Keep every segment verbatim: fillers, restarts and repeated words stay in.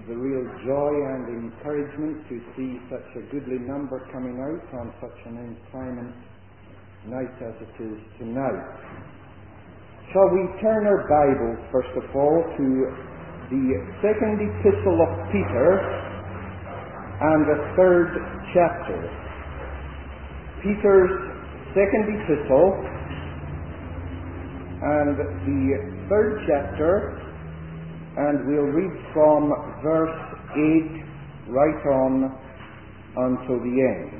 is a real joy and encouragement to see such a goodly number coming out on such an inclement night as it is tonight. Shall we turn our Bibles, first of all, to the second epistle of Peter and the third chapter. Peter's second epistle and the third chapter, and we'll read from verse eight right on until the end.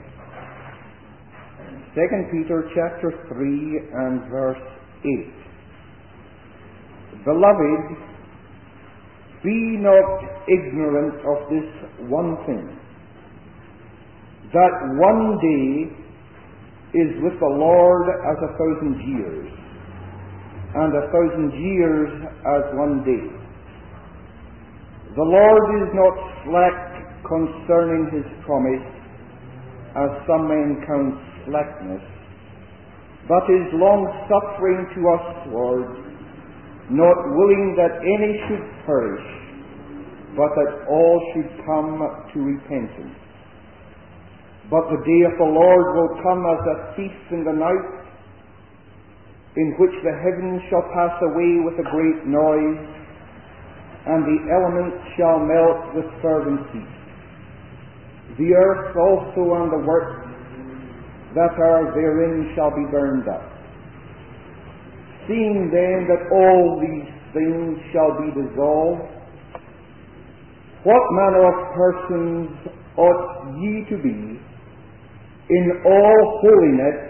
Second Peter chapter three and verse eight. Beloved, be not ignorant of this one thing, that one day is with the Lord as a thousand years, and a thousand years as one day. The Lord is not slack concerning his promise, as some men count slackness, but is long-suffering to usward, not willing that any should perish, but that all should come to repentance. But the day of the Lord will come as a thief in the night, in which the heavens shall pass away with a great noise, and the elements shall melt with fervent heat. The earth also and the works that are therein shall be burned up. Seeing then that all these things shall be dissolved, what manner of persons ought ye to be in all holiness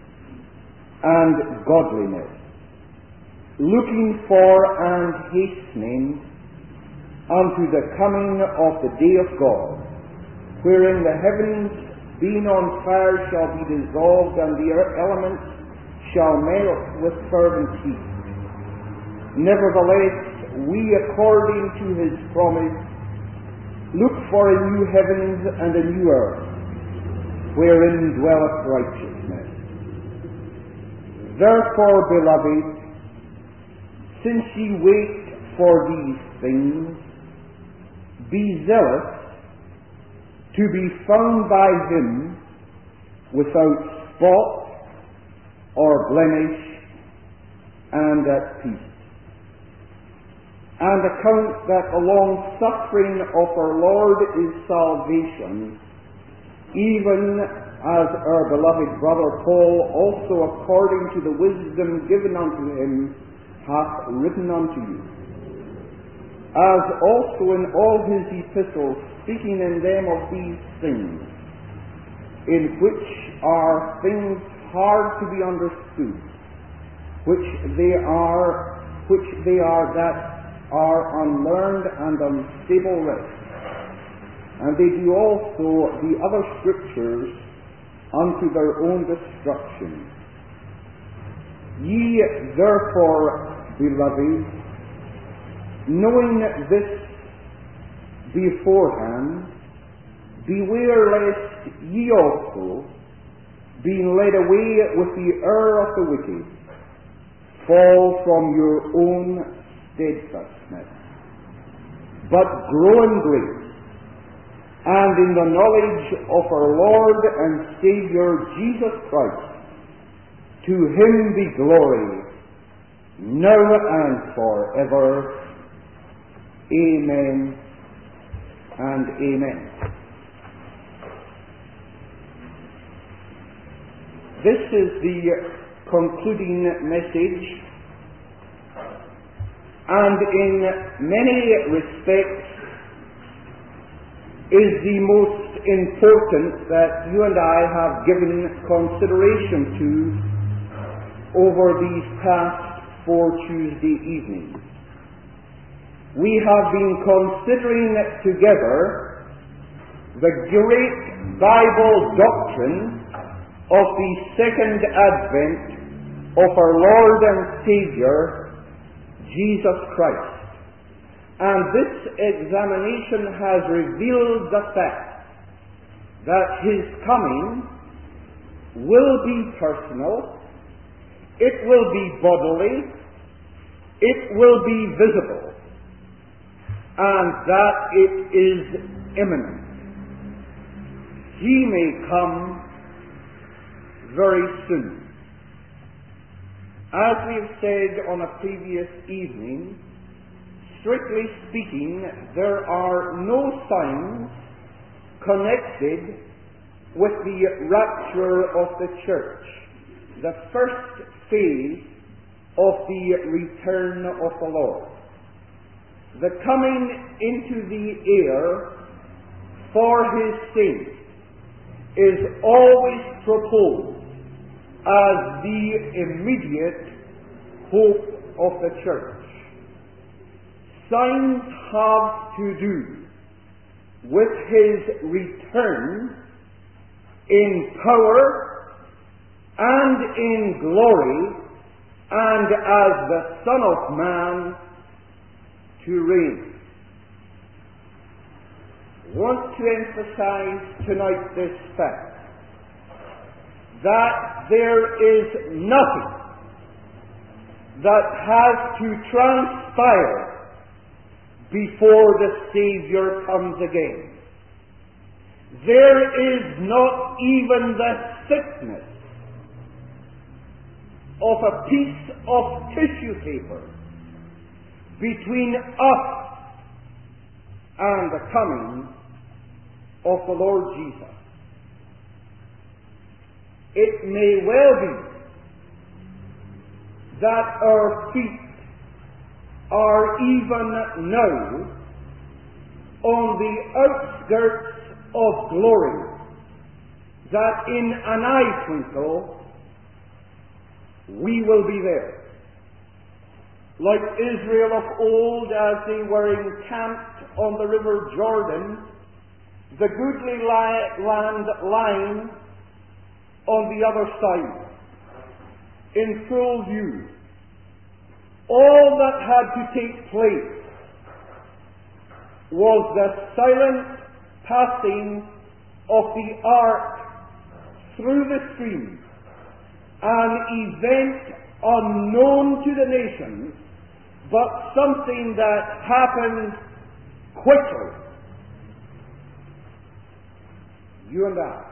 and godliness, looking for and hastening unto the coming of the day of God, wherein the heavens being on fire shall be dissolved, and the elements shall melt with fervent heat. Nevertheless, we, according to his promise, look for a new heavens and a new earth, wherein dwelleth righteousness. Therefore, beloved, since ye wait for these things, be zealous to be found by him without spot or blemish, and at peace. And account that the long suffering of our Lord is salvation, even as our beloved brother Paul also, according to the wisdom given unto him, hath written unto you, as also in all his epistles, speaking in them of these things, in which are things hard to be understood, which they are, which they are that are unlearned and unstable rest. And they do also the other scriptures unto their own destruction. Ye therefore, beloved, knowing this beforehand, beware lest ye also, being led away with the error of the wicked, fall from your own steadfastness, but grow in grace, and in the knowledge of our Lord and Saviour Jesus Christ. To him be glory, now and forever. Amen and amen. This is the concluding message, and in many respects is the most important that you and I have given consideration to over these past four Tuesday evenings. We have been considering together the great Bible doctrine of the second advent of our Lord and Saviour, Jesus Christ. And this examination has revealed the fact that his coming will be personal, it will be bodily, it will be visible. and that it is imminent. He may come very soon. As we have said on a previous evening, strictly speaking, there are no signs connected with the rapture of the church, the first phase of the return of the Lord. The coming into the air for His saints is always proposed as the immediate hope of the church. Signs have to do with His return in power and in glory, and as the Son of Man to reign. I want to emphasize tonight this fact, that there is nothing that has to transpire before the Savior comes again. There is not even the thickness of a piece of tissue paper between us and the coming of the Lord Jesus. It may well be that our feet are even now on the outskirts of glory, that in an eye twinkle we will be there. Like Israel of old, as they were encamped on the river Jordan, the goodly li- land lying on the other side, in full view. All that had to take place was the silent passing of the ark through the stream, an event unknown to the nations, but something that happened quickly. You and I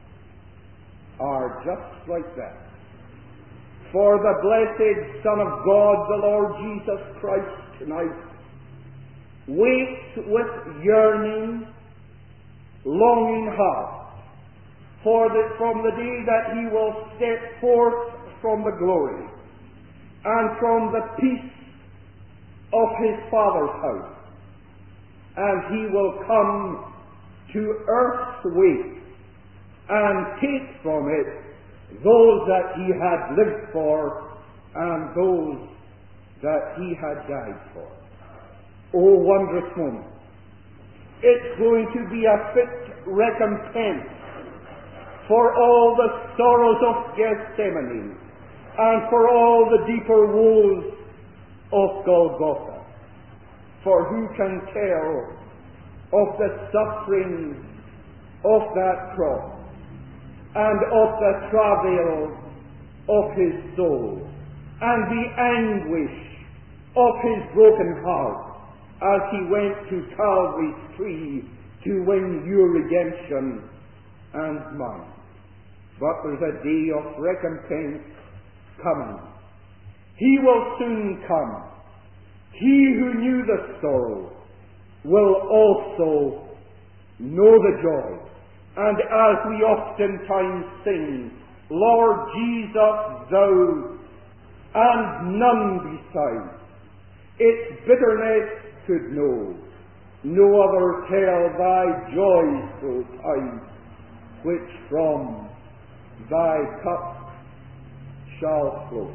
are just like that. For the blessed Son of God, the Lord Jesus Christ, tonight waits with yearning, longing heart for the, from the day that He will step forth from the glory and from the peace of His Father's house, and He will come to earth's waste and take from it those that He had lived for and those that He had died for. Oh, wondrous moment. It's going to be a fit recompense for all the sorrows of Gethsemane and for all the deeper woes of Golgotha. For who can tell of the sufferings of that cross and of the travail of His soul and the anguish of His broken heart as He went to Calvary's tree to win your redemption and mine. But there's a day of recompense coming. He will soon come. He who knew the sorrow will also know the joy. And as we oftentimes sing, Lord Jesus, Thou and none beside, its bitterness could know, no other tell Thy joys so tide, which from Thy cup shall flow.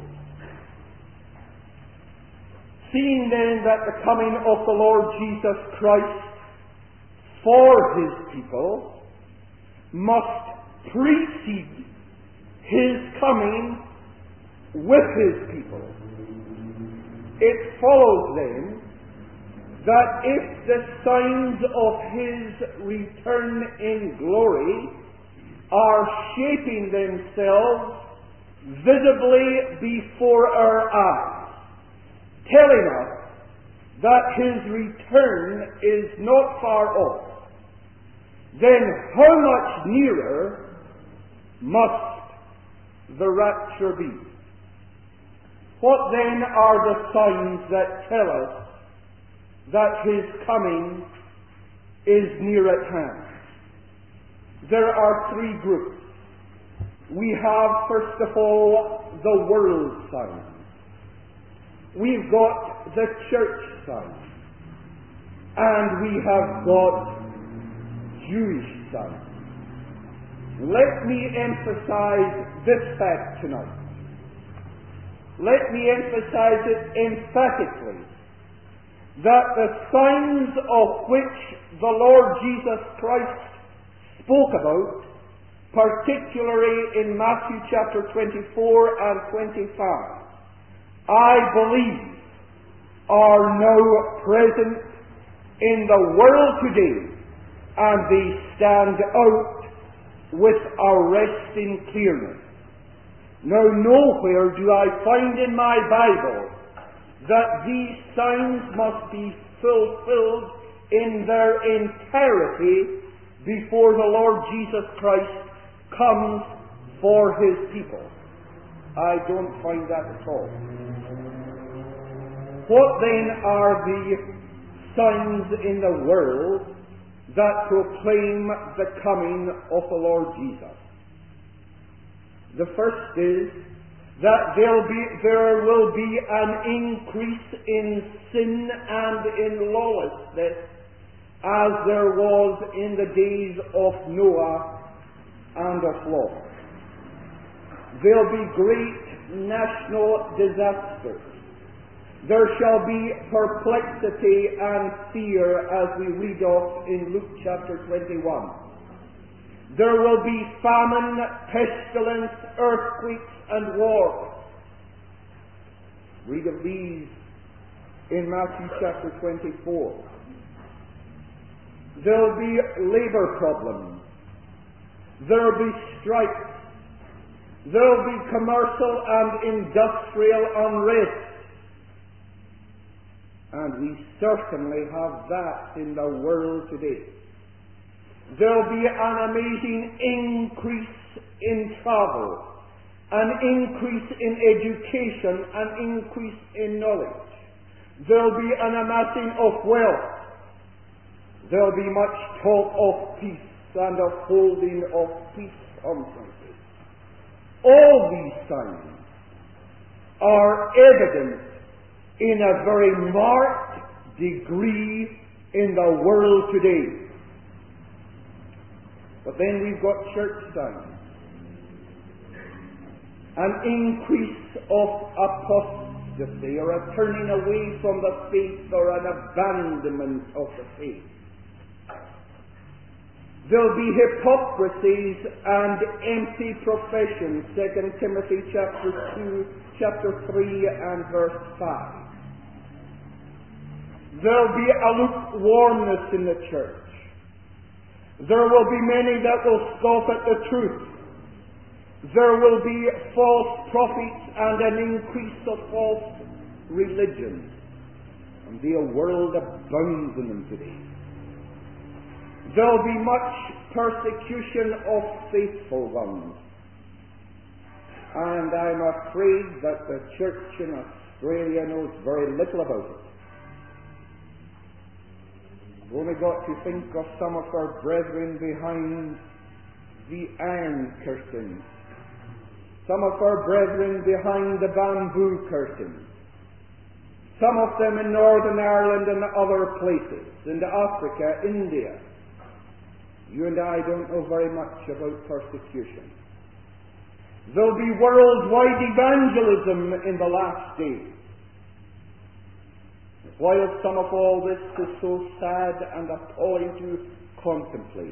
Seeing then that the coming of the Lord Jesus Christ for His people must precede His coming with His people, it follows then that if the signs of His return in glory are shaping themselves visibly before our eyes, telling us that His return is not far off, then how much nearer must the rapture be? What then are the signs that tell us that His coming is near at hand? There are three groups. We have, first of all, the world signs. We've got the church signs. And we have got Jewish signs. Let me emphasize this fact tonight. Let me emphasize it emphatically, that the signs of which the Lord Jesus Christ spoke about, particularly in Matthew chapter twenty-four and twenty-five, I believe are now present in the world today, and they stand out with arresting clearness. Now, nowhere do I find in my Bible that these signs must be fulfilled in their entirety before the Lord Jesus Christ comes for His people. I don't find that at all. What then are the signs in the world that proclaim the coming of the Lord Jesus? The first is that there'll be, there will be an increase in sin and in lawlessness as there was in the days of Noah and of Lot. There'll be great national disasters. There shall be perplexity and fear, as we read of in Luke chapter twenty-one. There will be famine, pestilence, earthquakes, and war. Read of these in Matthew chapter twenty-four. There will be labor problems. There will be strikes. There will be commercial and industrial unrest. And we certainly have that in the world today. There will be an amazing increase in travel, an increase in education, an increase in knowledge. There will be an amassing of wealth. There will be much talk of peace and of holding of peace conferences. All these signs are evident in a very marked degree in the world today. But then we've got church signs. An increase of apostasy, or a turning away from the faith, or an abandonment of the faith. There'll be hypocrisies and empty professions, Second Timothy chapter two, chapter three and verse five. There'll be a lukewarmness in the church. There will be many that will scoff at the truth. There will be false prophets and an increase of false religions. And the world abounds in them today. There will be much persecution of faithful ones. And I'm afraid that the church in Australia knows very little about it. We've only got to think of some of our brethren behind the iron curtains, some of our brethren behind the bamboo curtains, some of them in Northern Ireland and other places, in Africa, India. You and I don't know very much about persecution. There'll be worldwide evangelism in the last days. While some of all this is so sad and appalling to contemplate,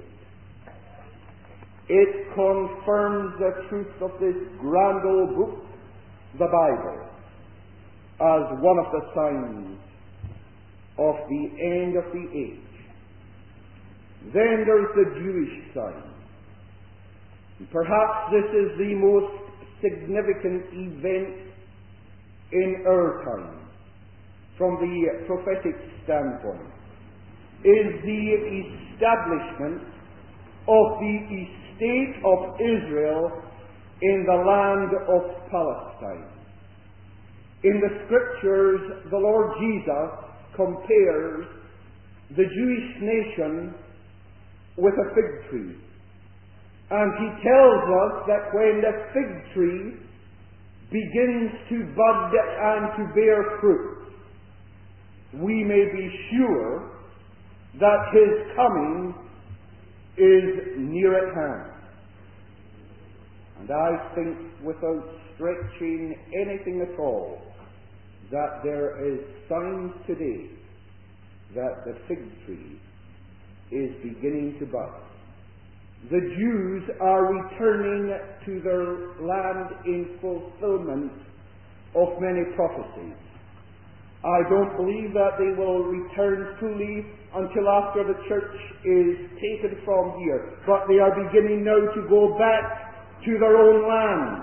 it confirms the truth of this grand old book, the Bible, as one of the signs of the end of the age. Then there's the Jewish sign. Perhaps this is the most significant event in our time. from the prophetic standpoint, is the establishment of the estate of Israel in the land of Palestine. In the Scriptures, the Lord Jesus compares the Jewish nation with a fig tree. And he tells us that when the fig tree begins to bud and to bear fruit, we may be sure that his coming is near at hand. And I think, without stretching anything at all, that there is signs today that the fig tree is beginning to bud. The Jews are returning to their land in fulfillment of many prophecies. I don't believe that they will return fully until after the church is taken from here, but they are beginning now to go back to their own land.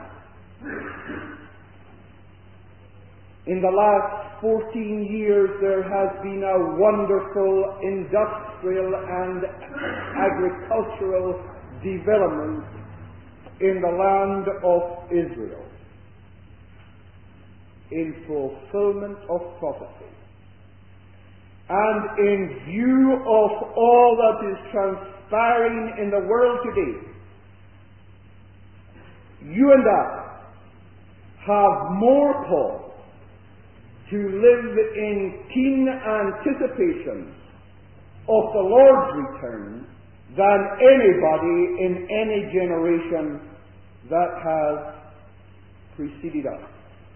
In the last fourteen years, there has been a wonderful industrial and agricultural development in the land of Israel, in fulfillment of prophecy. And in view of all that is transpiring in the world today, you and I have more cause to live in keen anticipation of the Lord's return than anybody in any generation that has preceded us.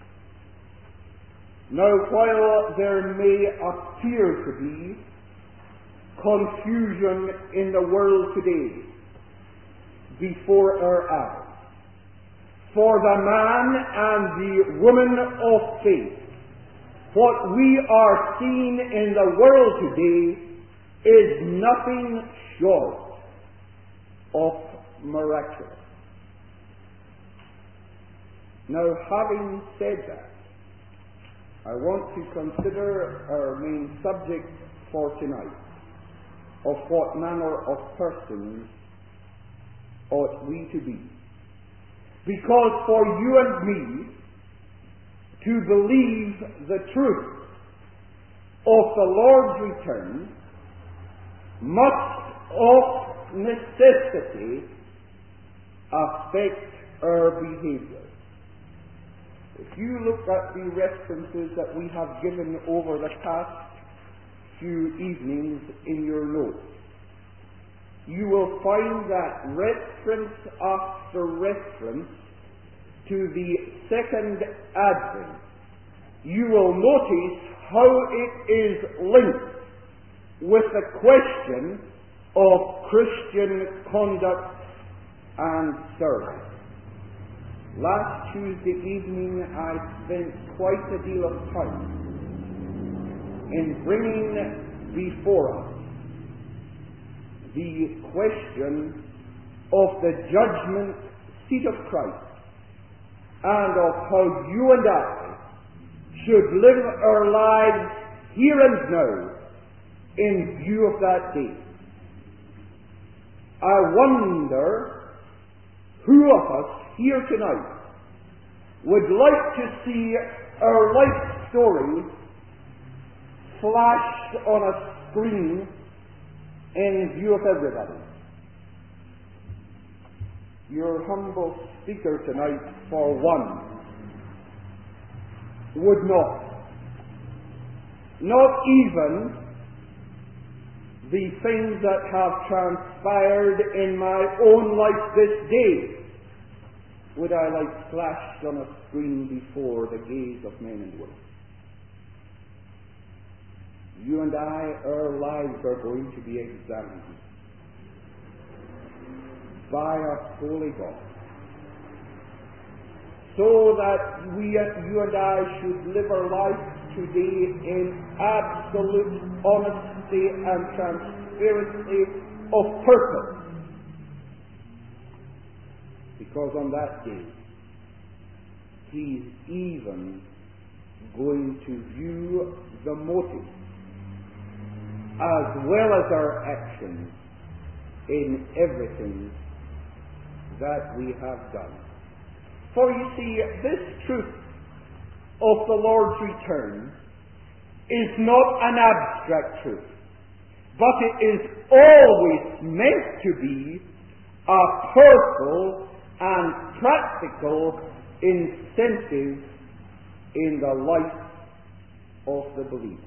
Now, while there may appear to be confusion in the world today before our eyes, for the man and the woman of faith, what we are seeing in the world today is nothing short of miraculous. Now, having said that, I want to consider our main subject for tonight, of what manner of persons ought we to be. Because for you and me to believe the truth of the Lord's return must of necessity affect our behavior. If you look at the references that we have given over the past few evenings in your notes, you will find that reference after reference to the second advent, you will notice how it is linked with the question of Christian conduct and service. Last Tuesday evening I spent quite a deal of time in bringing before us the question of the judgment seat of Christ and of how you and I should live our lives here and now in view of that day. I wonder who of us here tonight would like to see our life story flashed on a screen in view of everybody. Your humble speaker tonight, for one, would not. Not even the things that have transpired in my own life this day would I like flashed on a screen before the gaze of men and women. You and I, our lives are going to be examined by a holy God, so that we, you and I, should live our lives today in absolute honesty and transparency of purpose. Because on that day, He's even going to view the motives as well as our actions in everything that we have done. For you see, this truth of the Lord's return is not an abstract truth, but it is always meant to be a personal and practical incentive in the life of the believer.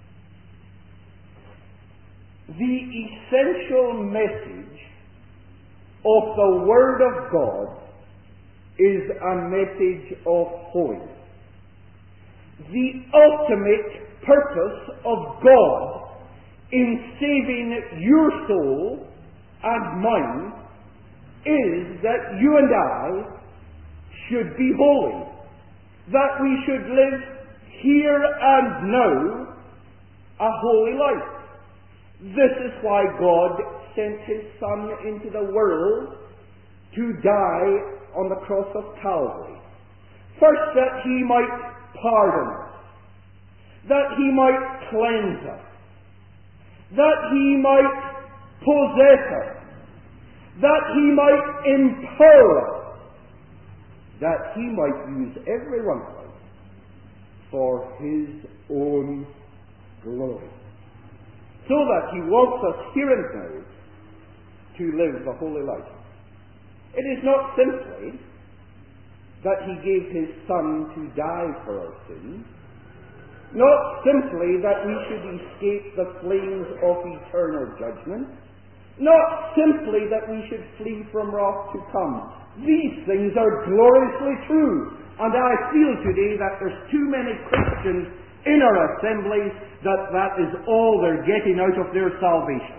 The essential message of the Word of God is a message of holiness. The ultimate purpose of God in saving your soul and mine is that you and I should be holy, that we should live here and now a holy life. This is why God sent His Son into the world to die on the cross of Calvary. First, that He might pardon us, that He might cleanse us, that He might possess us, that He might empower us, that He might use every one of us for His own glory, so that He wants us here and now to live the holy life. It is not simply that He gave His Son to die for our sins, not simply that we should escape the flames of eternal judgment, not simply that we should flee from wrath to come. These things are gloriously true, and I feel today that there's too many Christians in our assemblies that that is all they're getting out of their salvation.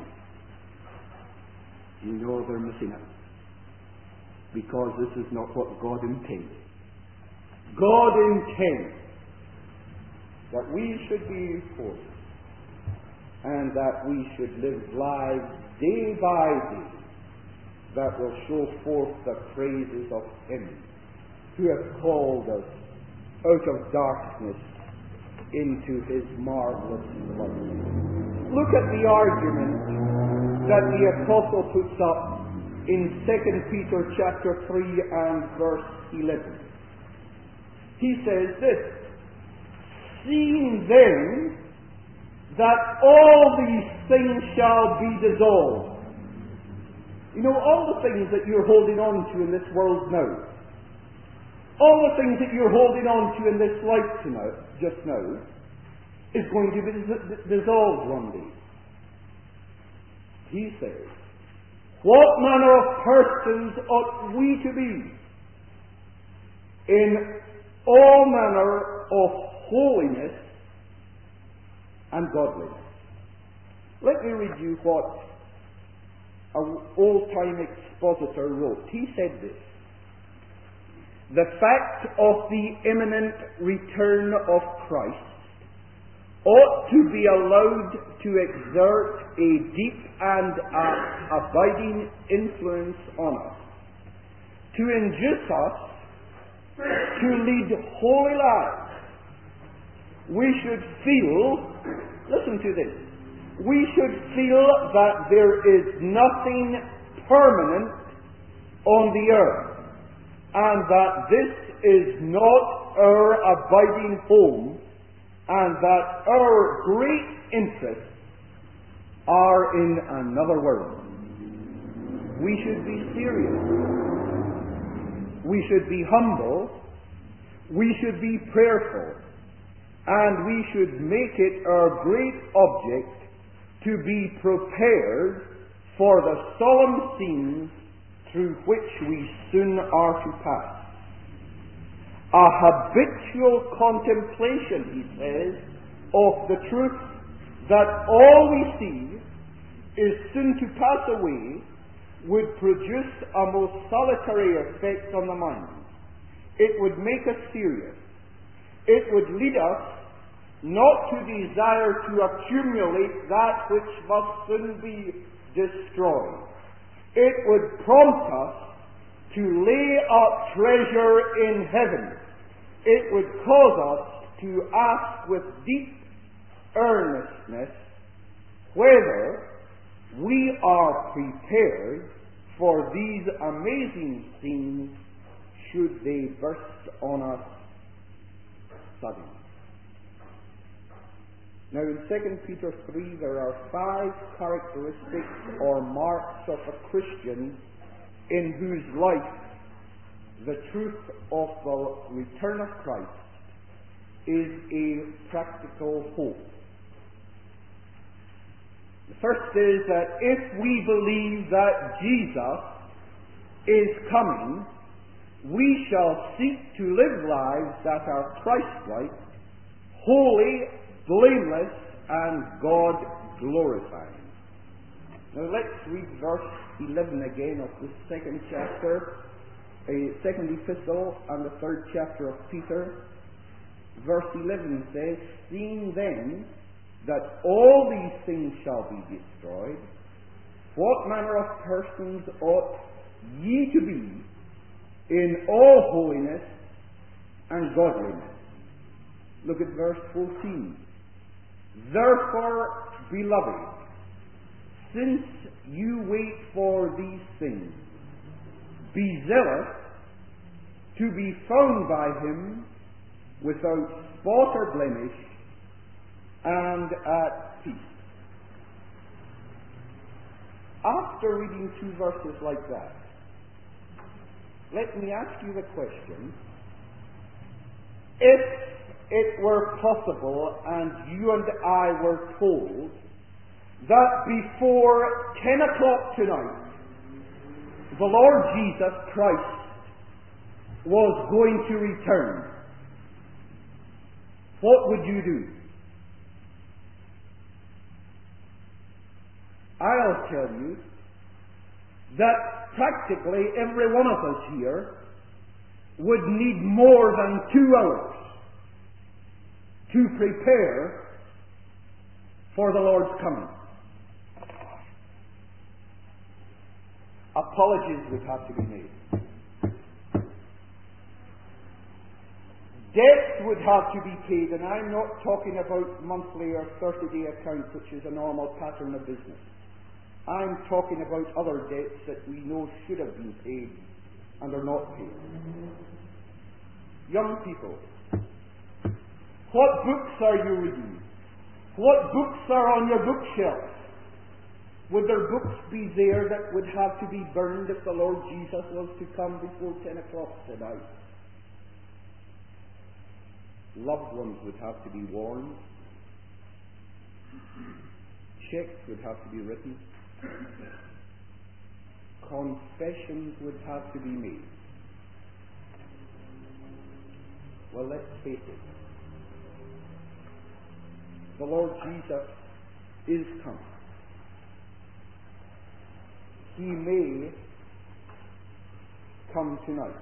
You know they're missing out, because this is not what God intended. God intends that we should be holy, and that we should live lives day by day that will show forth the praises of Him who has called us out of darkness into His marvelous light. Look at the argument that the apostle puts up in Second Peter chapter three and verse eleven. He says this: "Seeing then that all these things shall be dissolved." You know, all the things that you're holding on to in this world now, all the things that you're holding on to in this life tonight, just now, is going to be dis- dissolved one day. He says, "What manner of persons ought we to be in all manner of holiness and godliness?" Let me read you what an old-time expositor wrote. He said this: "The fact of the imminent return of Christ ought to be allowed to exert a deep and uh, abiding influence on us, to induce us to lead holy lives. We should feel," listen to this, "we should feel that there is nothing permanent on the earth, and that this is not our abiding home, and that our great interests are in another world. We should be serious. We should be humble. We should be prayerful. And we should make it our great object to be prepared for the solemn scenes through which we soon are to pass. A habitual contemplation," he says, "of the truth that all we see is soon to pass away would produce a most salutary effect on the mind. It would make us serious. It would lead us not to desire to accumulate that which must soon be destroyed. It would prompt us to lay up treasure in heaven. It would cause us to ask with deep witness whether we are prepared for these amazing scenes should they burst on us suddenly. Now in Second Peter three there are five characteristics or marks of a Christian in whose life the truth of the return of Christ is a practical hope. The first is that if we believe that Jesus is coming, we shall seek to live lives that are Christ-like, holy, blameless, and God-glorifying. Now let's read verse eleven again of this second chapter, a second epistle, and the third chapter of Peter. Verse eleven says, "Seeing then that all these things shall be destroyed, what manner of persons ought ye to be in all holiness and godliness?" Look at verse fourteen. "Therefore, beloved, since you wait for these things, be zealous to be found by him without spot or blemish and at peace." After reading two verses like that, let me ask you the question: if it were possible and you and I were told that before ten o'clock tonight the Lord Jesus Christ was going to return, what would you do? I'll tell you that practically every one of us here would need more than two hours to prepare for the Lord's coming. Apologies would have to be made. Debts would have to be paid, and I'm not talking about monthly or thirty-day accounts, which is a normal pattern of business. I'm talking about other debts that we know should have been paid and are not paid. Young people, what books are you reading? What books are on your bookshelf? Would there books be there that would have to be burned if the Lord Jesus was to come before ten o'clock tonight? Loved ones would have to be warned. Checks would have to be written. Confessions would have to be made. Well, let's face it. The Lord Jesus is coming. He may come tonight.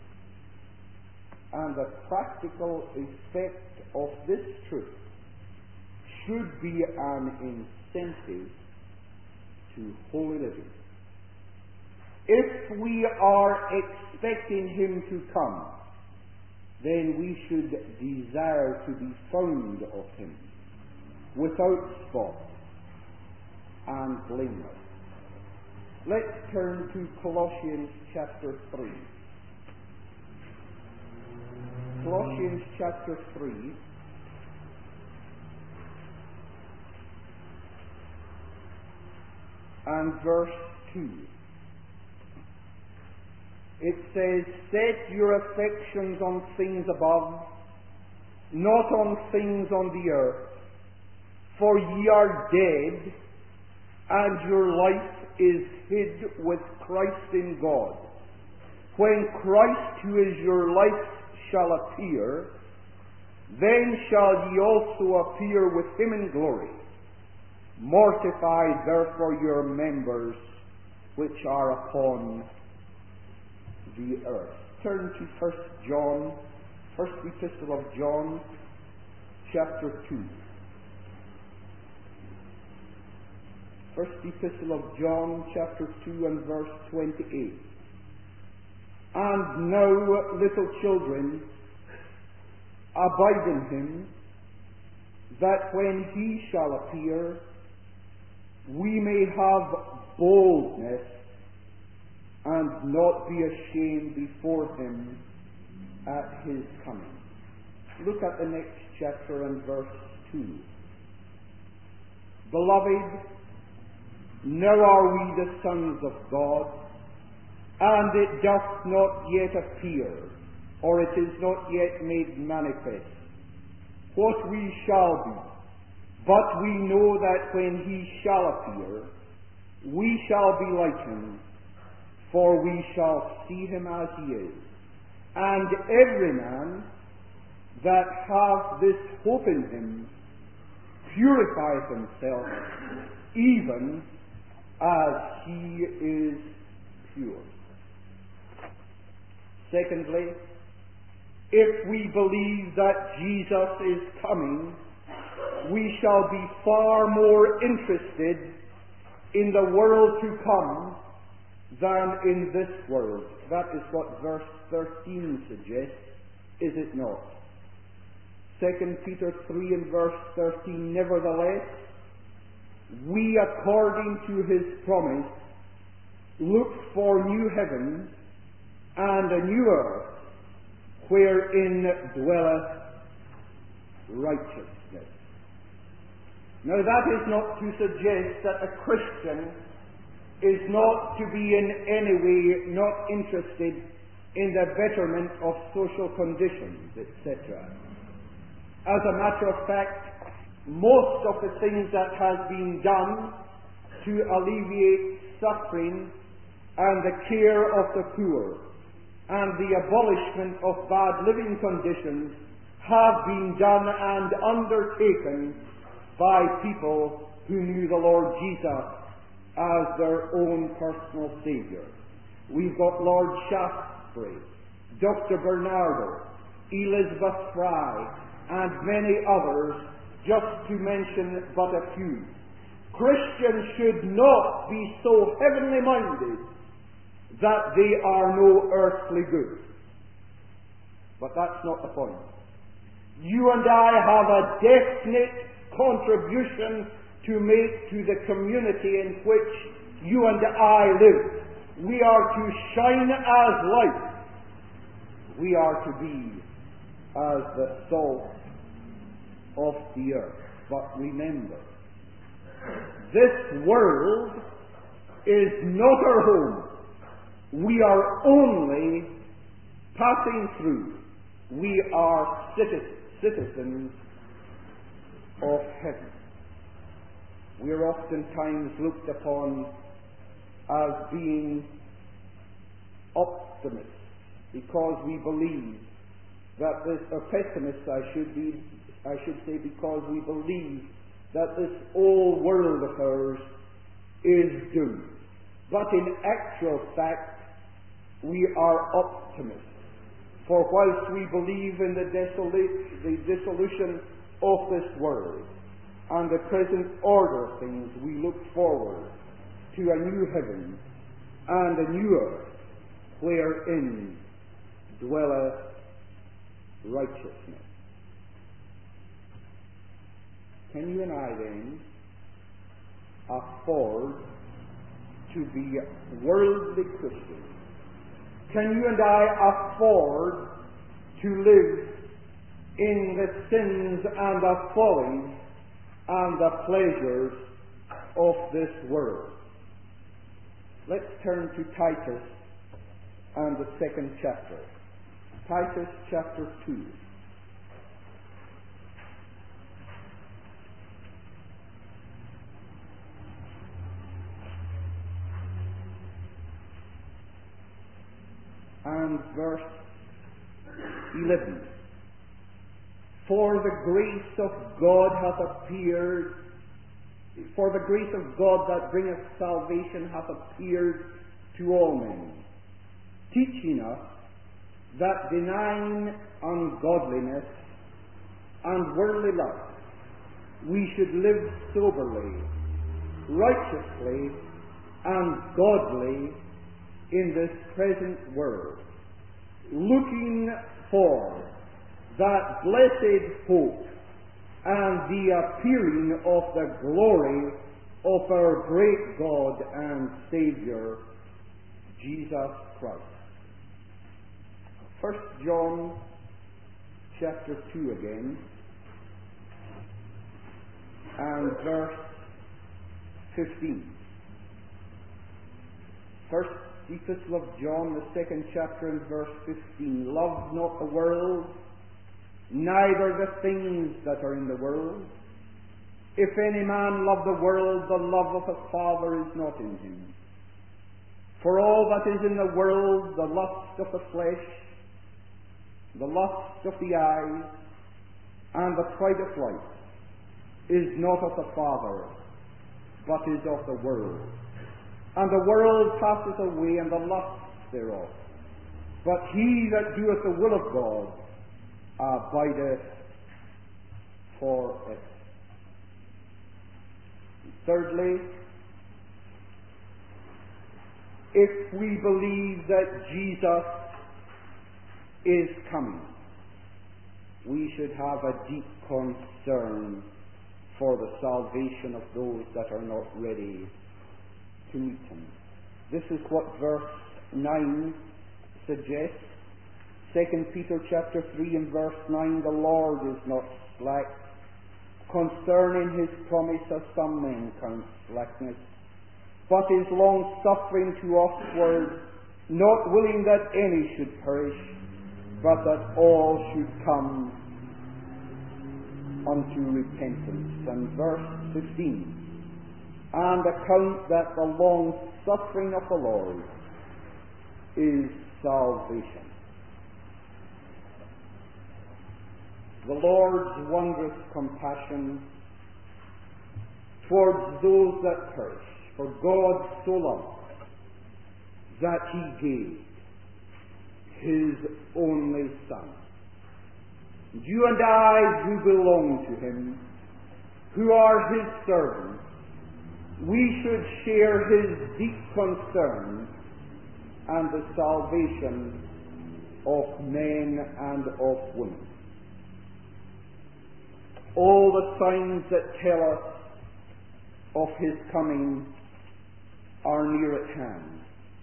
And the practical effect of this truth should be an incentive to holy living. If we are expecting him to come, then we should desire to be found of him without spot and blameless. Let's turn to Colossians chapter three. Colossians chapter three. And verse two. It says, "Set your affections on things above, not on things on the earth. For ye are dead, and your life is hid with Christ in God. When Christ, who is your life, shall appear, then shall ye also appear with him in glory. Mortify therefore your members which are upon the earth." Turn to First John, First Epistle of John, chapter two. First Epistle of John, chapter two, and verse twenty-eight. "And now, little children, abide in him, that when he shall appear, we may have boldness and not be ashamed before him at his coming. Look at the next chapter and verse two. Beloved, now are we the sons of God, and it doth not yet appear, or it is not yet made manifest, what we shall be. But we know that when he shall appear, we shall be like him, for we shall see him as he is. And every man that hath this hope in him purifieth himself, even as he is pure. Secondly, if we believe that Jesus is coming, we shall be far more interested in the world to come than in this world. That is what verse thirteen suggests, is it not? Second Peter three and verse thirteen, nevertheless, we according to his promise look for new heavens and a new earth, wherein dwelleth righteousness. Now that is not to suggest that a Christian is not to be in any way not interested in the betterment of social conditions, et cetera. As a matter of fact, most of the things that have been done to alleviate suffering and the care of the poor and the abolishment of bad living conditions have been done and undertaken by people who knew the Lord Jesus as their own personal Saviour. We've got Lord Shaftesbury, Doctor Bernardo, Elizabeth Fry, and many others, just to mention but a few. Christians should not be so heavenly minded that they are no earthly good. But that's not the point. You and I have a definite contribution to make to the community in which you and I live. We are to shine as light. We are to be as the salt of the earth. But remember, this world is not our home. We are only passing through. We are citizens of heaven. We are oftentimes looked upon as being optimists because we believe that this, or pessimists I should be, I should say, because we believe that this old world of ours is doomed. But in actual fact, we are optimists. For whilst we believe in the, desola- the dissolution of this world and the present order of things, we look forward to a new heaven and a new earth wherein dwelleth righteousness. Can you and I then afford to be worldly Christians? Can you and I afford to live in the sins and the follies and the pleasures of this world? Let's turn to Titus and the second chapter. Titus chapter two. And verse eleven. For the grace of God hath appeared, for the grace of God that bringeth salvation hath appeared to all men, teaching us that denying ungodliness and worldly lust, we should live soberly, righteously, and godly in this present world, looking for that blessed hope and the appearing of the glory of our great God and Saviour, Jesus Christ. First John chapter two again, and verse fifteen. First Epistle of John, the second chapter, and verse fifteen. Love not the world, neither the things that are in the world. If any man love the world, the love of the Father is not in him. For all that is in the world, the lust of the flesh, the lust of the eyes, and the pride of life, is not of the Father, but is of the world. And the world passeth away, and the lusts thereof. But he that doeth the will of God abideth forever. Thirdly, if we believe that Jesus is coming, we should have a deep concern for the salvation of those that are not ready to meet him. This is what verse nine suggests. Second Peter chapter three and verse nine, the Lord is not slack concerning his promise, as some men count slackness, but is long-suffering to usward, not willing that any should perish, but that all should come unto repentance. And verse fifteen, and account that the long-suffering of the Lord is salvation. The Lord's wondrous compassion towards those that perish. For God so loved that he gave his only Son. You and I, who belong to him, who are his servants, we should share his deep concern and the salvation of men and of women. All the signs that tell us of his coming are near at hand.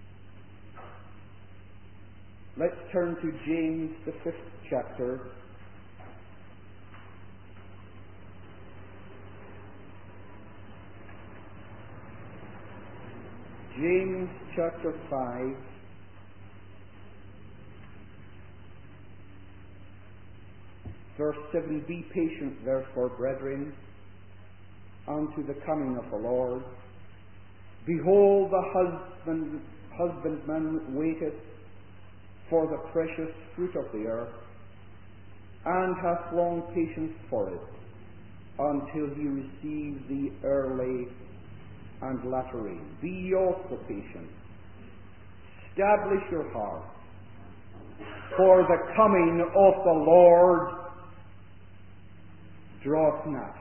Let's turn to James, the fifth chapter. James chapter five. Verse seven, be patient, therefore, brethren, unto the coming of the Lord. Behold, the husband, husbandman waiteth for the precious fruit of the earth, and hath long patience for it, until he receive the early and latter rain. Be ye also patient. Establish your heart, for the coming of the Lord draweth nigh.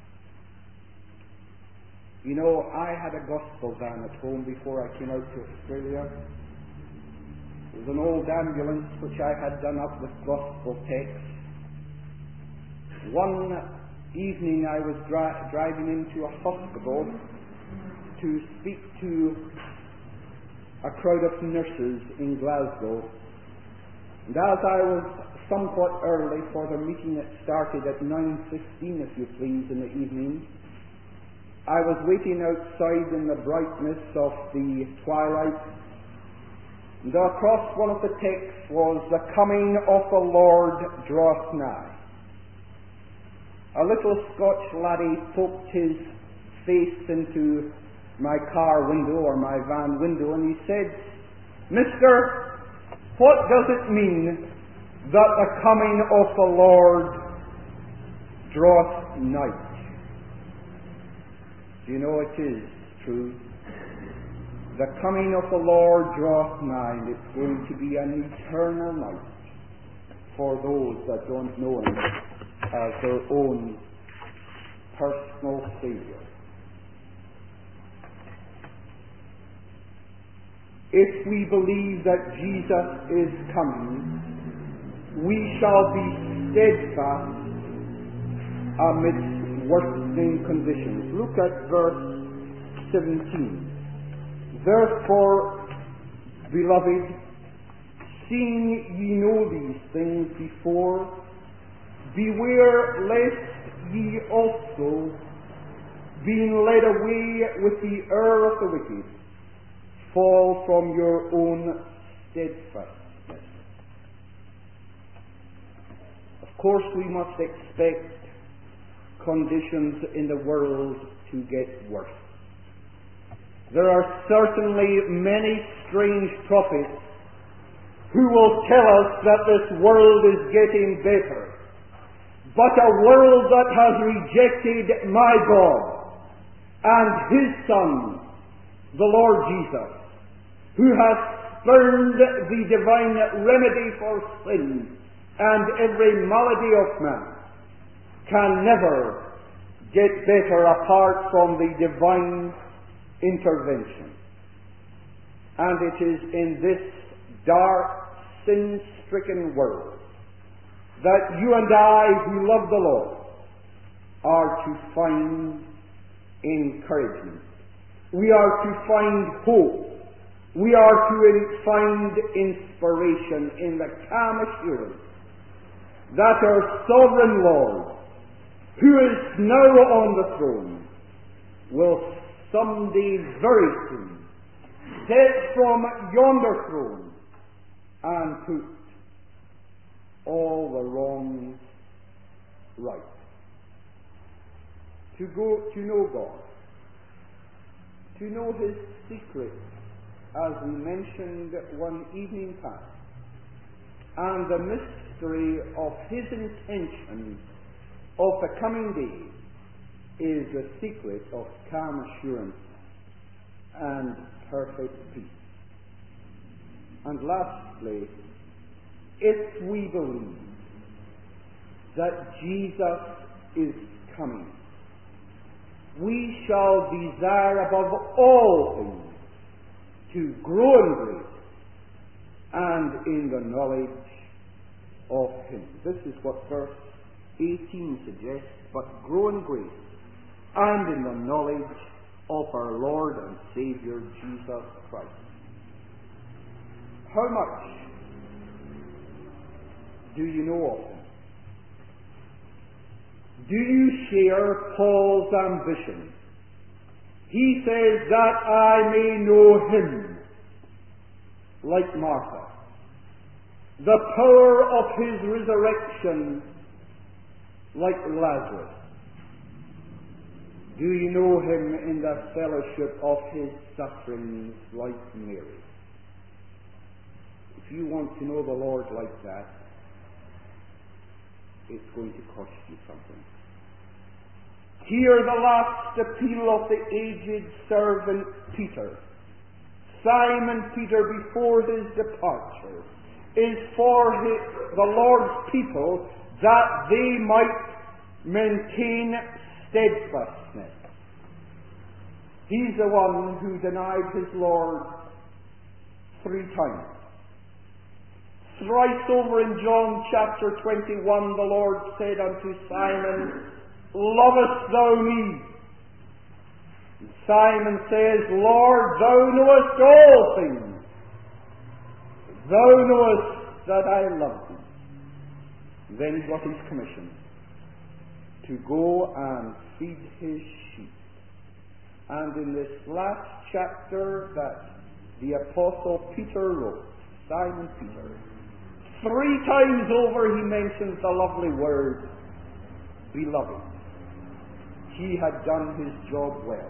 You know, I had a gospel van at home before I came out to Australia. It was an old ambulance which I had done up with gospel texts. One evening I was dri- driving into a hospital to speak to a crowd of nurses in Glasgow. And as I was somewhat early for the meeting that started at nine fifteen, if you please, in the evening, I was waiting outside in the brightness of the twilight, and across one of the texts was, the coming of the Lord draweth nigh. A little Scotch laddie poked his face into my car window, or my van window, and he said, Mister, what does it mean that the coming of the Lord draweth nigh? Do you know it is true? The coming of the Lord draweth nigh, and it's going to be an eternal night for those that don't know him as their own personal Saviour. If we believe that Jesus is coming, we shall be steadfast amidst worsening conditions. Look at verse seventeen. Therefore, beloved, seeing ye know these things before, beware lest ye also, being led away with the error of the wicked, fall from your own steadfastness. Of course, we must expect conditions in the world to get worse. There are certainly many strange prophets who will tell us that this world is getting better. But a world that has rejected my God and His Son, the Lord Jesus, who has spurned the divine remedy for sin and every malady of man, can never get better apart from the divine intervention. And it is in this dark, sin-stricken world that you and I, who love the Lord, are to find encouragement. We are to find hope. We are to find inspiration in the calm assurance that our sovereign Lord, who is now on the throne, will someday very soon step from yonder throne and put all the wrongs right. To go to know God, to know His secret, as we mentioned one evening past, and the mystery of His intention of the coming day is the secret of calm assurance and perfect peace. And lastly, if we believe that Jesus is coming, we shall desire above all things to grow in grace and in the knowledge of Him. This is what verse eighteen suggests, but grow in grace and in the knowledge of our Lord and Saviour Jesus Christ. How much do you know of Him? Do you share Paul's ambition? He says that I may know Him, like Martha, the power of His resurrection, like Lazarus. Do you know Him in the fellowship of His sufferings, like Mary? If you want to know the Lord like that, it's going to cost you something. Hear the last appeal of the aged servant Peter. Simon Peter, before his departure, is for his, the Lord's people that they might maintain steadfastness. He's the one who denied his Lord three times. Thrice over in John chapter twenty-one, the Lord said unto Simon, Lovest thou me? And Simon says, Lord, thou knowest all things. Thou knowest that I love thee. Then he got his commission to go and feed his sheep. And in this last chapter that the Apostle Peter wrote, Simon Peter, three times over he mentions the lovely word, beloved. He had done his job well.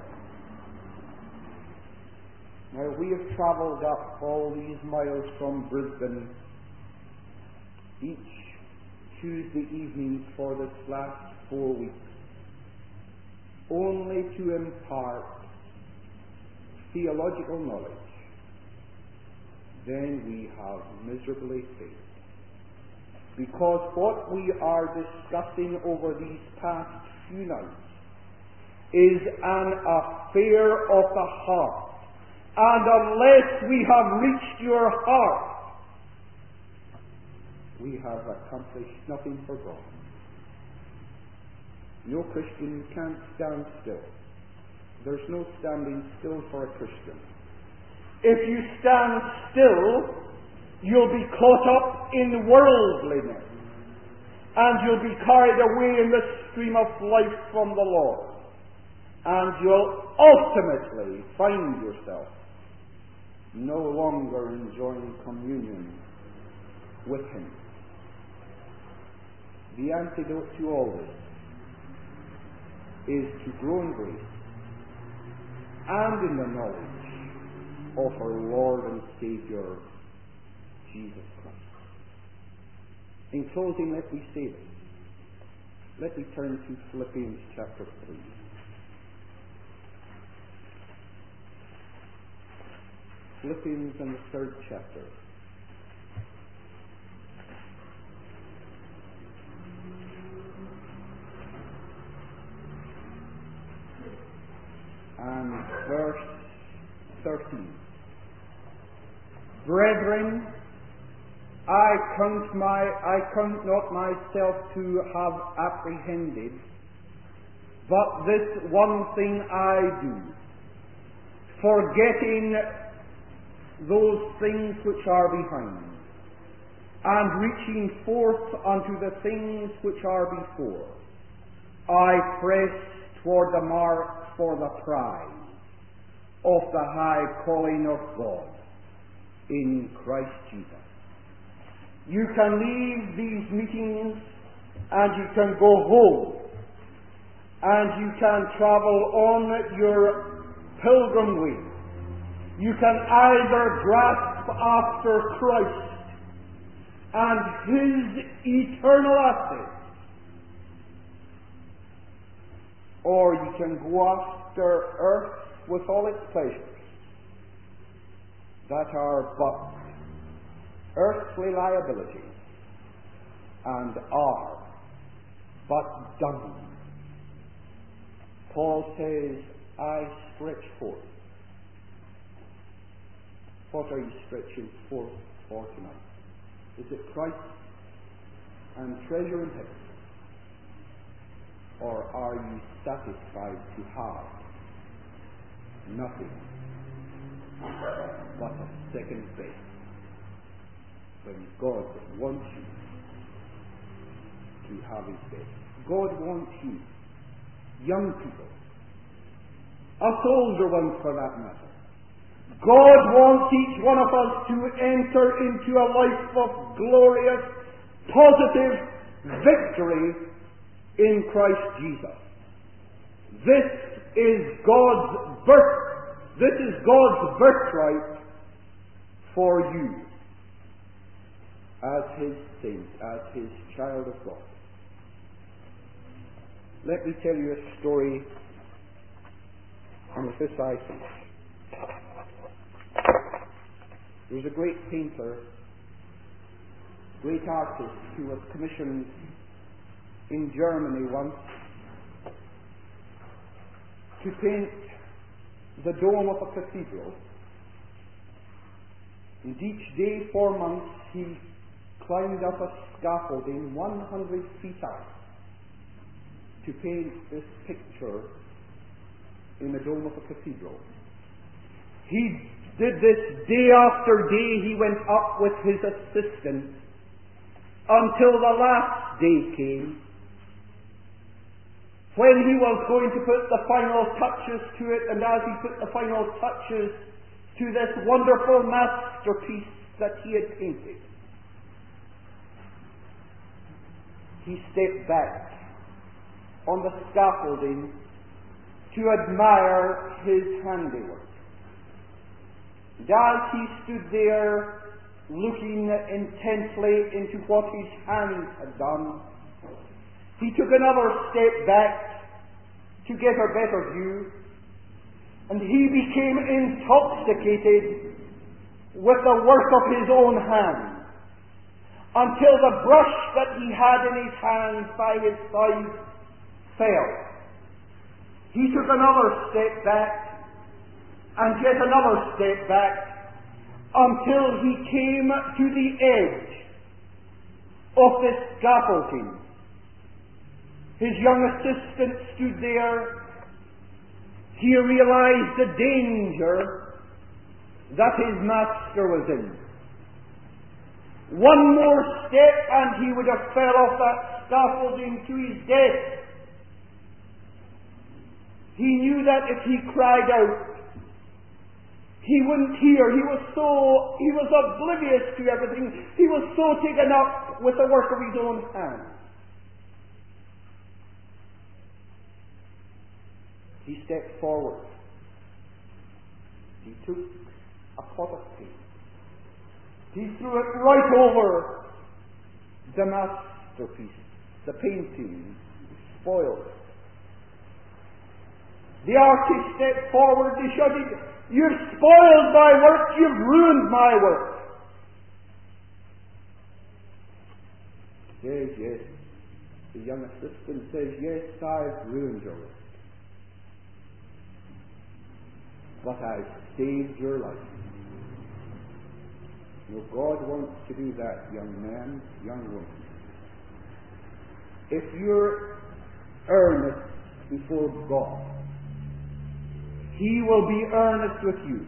Now we have travelled up all these miles from Brisbane each Tuesday evening for this last four weeks, only to impart theological knowledge. Then we have miserably failed. Because what we are discussing over these past few nights is an affair of the heart. And unless we have reached your heart, we have accomplished nothing for God. No Christian can't stand still. There's no standing still for a Christian. If you stand still, you'll be caught up in worldliness, and you'll be carried away in the stream of life from the Lord, and you'll ultimately find yourself no longer enjoying communion with Him. The antidote to all this is to grow in grace and in the knowledge of our Lord and Saviour, Jesus Christ. In closing, let me say this. Let me turn to Philippians chapter three. Philippians in the third chapter. And verse thirteen. Brethren, I count my I count not myself to have apprehended, but this one thing I do, forgetting those things which are behind, and reaching forth unto the things which are before, I press toward the mark for the prize of the high calling of God in Christ Jesus. You can leave these meetings and you can go home and you can travel on your pilgrim way. You can either grasp after Christ and His eternal assets, or you can go after earth with all its pleasures that are but earthly liabilities and are but dung. Paul says, I stretch forth. What are you stretching forth for tonight? Is it Christ and treasure in heaven? Or are you satisfied to have nothing but a second best when God wants you to have His best? God wants you, young people, us older ones for that matter. God wants each one of us to enter into a life of glorious, positive victory in Christ Jesus. This is God's birth. This is God's birthright for you as His saint, as His child of God. Let me tell you a story, and with this I finish. There was a great painter, great artist, who was commissioned in Germany once to paint the dome of a cathedral. And each day for months he climbed up a scaffolding one hundred feet out to paint this picture in the dome of a cathedral. He did this day after day. He went up with his assistant until the last day came, when he was going to put the final touches to it. And as he put the final touches to this wonderful masterpiece that he had painted, he stepped back on the scaffolding to admire his handiwork. And as he stood there looking intently into what his hands had done, he took another step back to get a better view, and he became intoxicated with the work of his own hands, until the brush that he had in his hands by his side fell. He took another step back, and yet another step back, until he came to the edge of this scaffolding. His young assistant stood there. He realized the danger that his master was in. One more step and he would have fell off that scaffolding to his death. He knew that if he cried out, he wouldn't hear. He was so, he was oblivious to everything. He was so taken up with the work of his own hands. He stepped forward. He took a pot of paint. He threw it right over the masterpiece, the painting, spoiled. The artist stepped forward. He shouted, "You've spoiled my work. You've ruined my work." Yes, yes. The young assistant says, "Yes, I've ruined your work. But I've saved your life." No, God wants to do that, young man, young woman. If you're earnest before God, He will be earnest with you.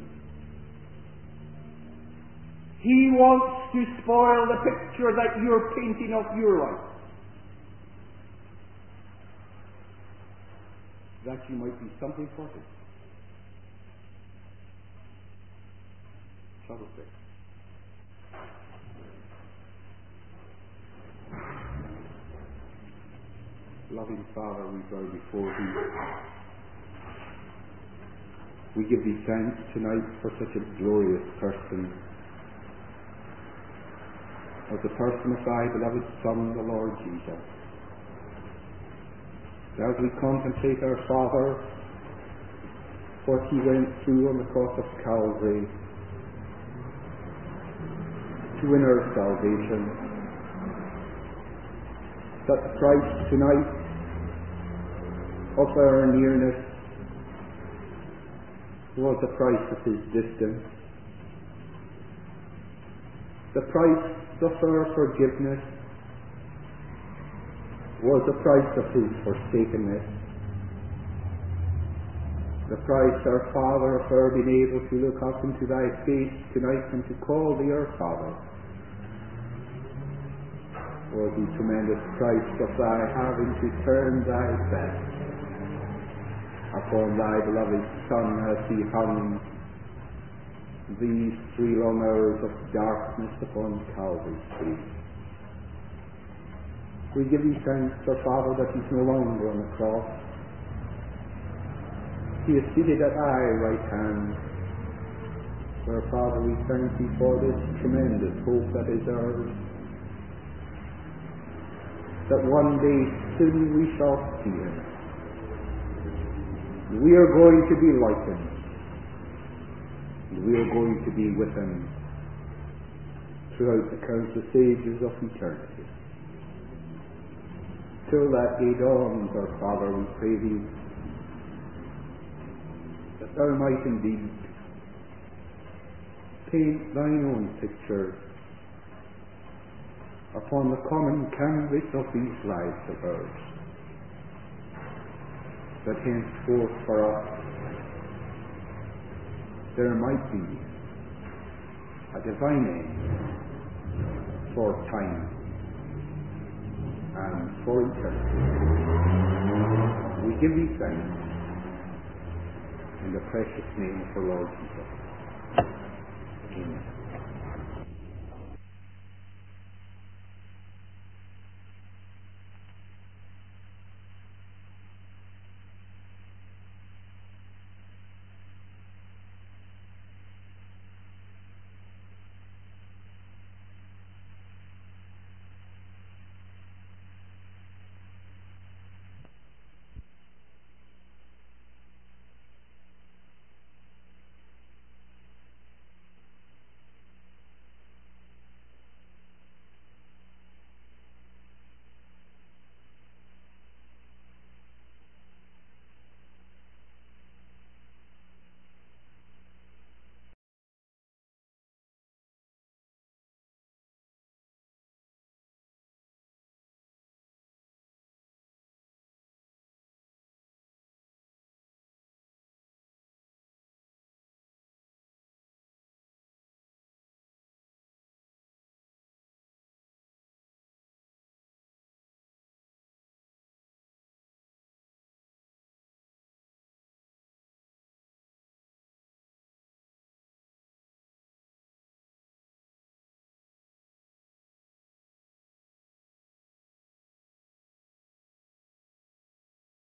He wants to spoil the picture that you're painting of your life, that you might be something for Him. Shall we pray? Loving Father, we bow before Thee. We give Thee thanks tonight for such a glorious person, as the person of Thy beloved Son, the Lord Jesus. As we contemplate our Father, what He went through on the cross of Calvary to win our salvation, that the price tonight of our nearness was the price of His distance. The price of our forgiveness was the price of His forsakenness. The price, our Father, of our being able to look up into Thy face tonight and to call Thee our Father, was the tremendous price of Thy having to turn Thy back upon Thy beloved Son as He hung these three long hours of darkness upon Calvary's tree. We give Thee thanks, our Father, that He's no longer on the cross. He is seated at Thy right hand. Our Father, we thank Thee for this tremendous hope that is ours, that one day soon we shall see Him. We are going to be like Him. We are going to be with Him throughout the countless ages of eternity. Till that day dawns, our Father, we pray Thee that Thou might indeed paint Thine own picture upon the common canvas of these lives of ours, that henceforth for us there might be a divine end for time and for eternity. We give Thee thanks in the precious name of our Lord Jesus. Amen.